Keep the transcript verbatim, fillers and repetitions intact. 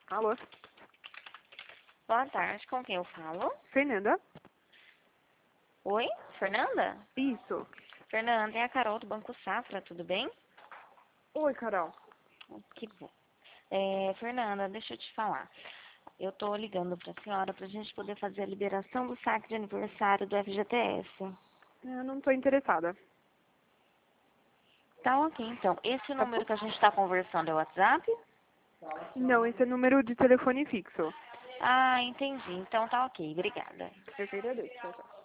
Alô? Boa tarde, com quem eu falo? Fernanda? Oi, Fernanda? Isso. Fernanda, é a Carol do Banco Safra, tudo bem? Oi, Carol. Que bom. É, Fernanda, deixa eu te falar. Eu tô ligando pra senhora pra gente poder fazer a liberação do saque de aniversário do F G T S. Eu não tô interessada. Tá ok, então. Esse Tá bom? número que a gente tá conversando é o WhatsApp? Não, esse é número de telefone fixo. Ah, entendi. Então tá ok, obrigada. Eu que agradeço. Tchau, tchau.